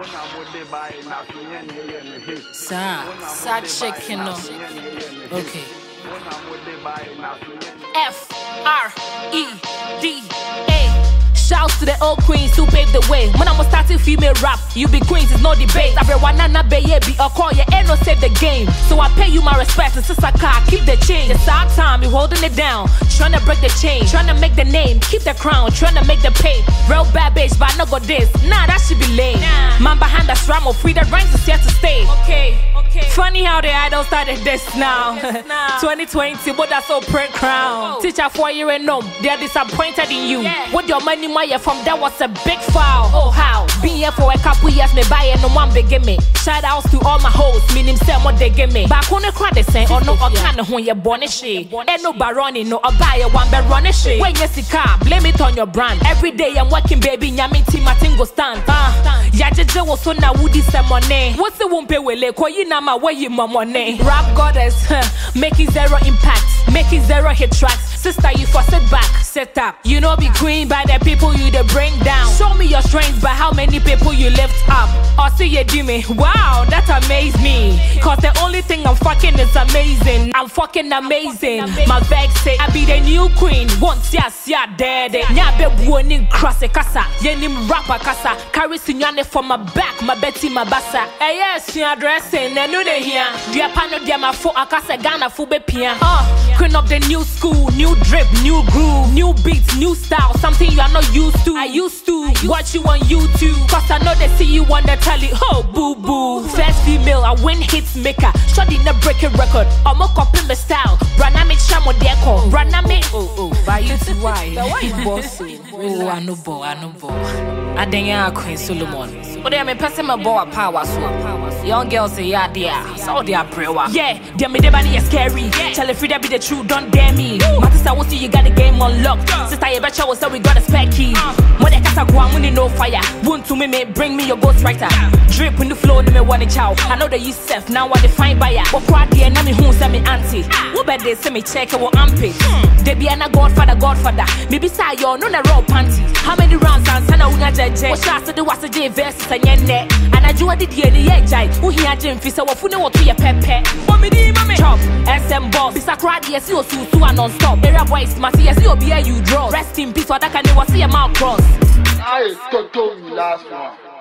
Sa chicken no. Okay. F-R-E-D-A. Shouts to the old queens who paved the way. When I'm a starting female rap, you be queens, it's no debate. Everyone na baby, or call you ain't no save the game. So I pay you my respect, and since I can't keep the change. It's our time, you holding it down, trying to break the chain, trying to make the name, keep the crown, trying to make the pay. Real bad bitch, but I no got this. Nah, that should be lame. Man behind the strum of free, that rhymes is here to stay. Okay. Funny how the idol started this now. 2020, but that's so print crown. Teacher 4 year and no, they're disappointed in you. With your money, where you're from, that was a big foul. Oh, how? Being here for a couple years, me buy and no one big me. Shout outs to all my hoes, meaning say what they give me. Back on the crowd, they say, oh no, I can't when you're born a shit. Ain't no baroni, no, I buy a one bed run a shit. When you see car, blame it on your brand. Every day I'm working, baby, nyami team, I think go stand. Yajaja was so now woody some money. What's the one pay with like, you know my way you my money. Rap goddess, making zero impact, making zero hit tracks. Sister, you for sit back, set up. You know be queen by the people you they bring down. Show me your strength by how many people you lift up. Or see you do me, wow, that amazed me. Cause the only thing I'm fucking is amazing. I'm fucking amazing. My vex say I be the new queen. Once ya dead. Nya be warning cross a casa. Yenim rapper casa. Carry sinyane for my back, my Betty, my bassa. Eh yes, you dressing, and no they here. Dia pano dia ma fo akasa Ghana fu be pia. Queen of the new school, new drip, new groove, new beats, new style, something you are not used to. I used to watch you on YouTube, cause I know they see you on the telly. Oh, boo boo. First female, I win hits maker. Shorty na breaking record. I'm a copy my style. Branami chamo deco. Branami. Oh, by you to why? Why you boss? Oh, I know bo. I think you're Queen Solomon. But they me person my boy power so. Young girls say yeah, dear. So they are brewer. Yeah, they me the body is scary. Tell it free that be the truth, don't dare me. My sister will see you got the game unlocked. Sister, you betcha will say we got a spare key. When they cast a go, I'm winning no fire. Won't to me, bring me your ghostwriter. Drip in the flow, no me want a chow. I know that you self, now I define buyer. But quad the enemy who send me auntie. Who bet they say me check or ampy. They be a godfather. Maybe say yo, no na raw panty. How many rounds and sana una jeje? What shots to do was a J versus a yenne. And I do what did ye the jai. Who here Jim Fisa wa fune what to your pepe. Mommy chop, SM boss. Bisa crowd yes you su non-stop. Area boys must yes you be a you draw. Rest in peace or that can never see a mouth cross. I told you last one.